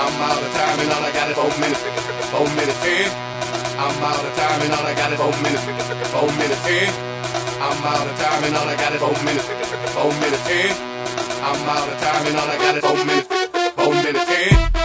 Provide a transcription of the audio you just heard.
I'm out of time and all I got is 4 minutes. 4 minutes in. I'm out of time and all I got is 4 minutes. 4 minutes in. I'm out of time and all I got is 4 minutes. 4 minutes in. I'm out of time and all I got is 4 minutes. 4 minutes in.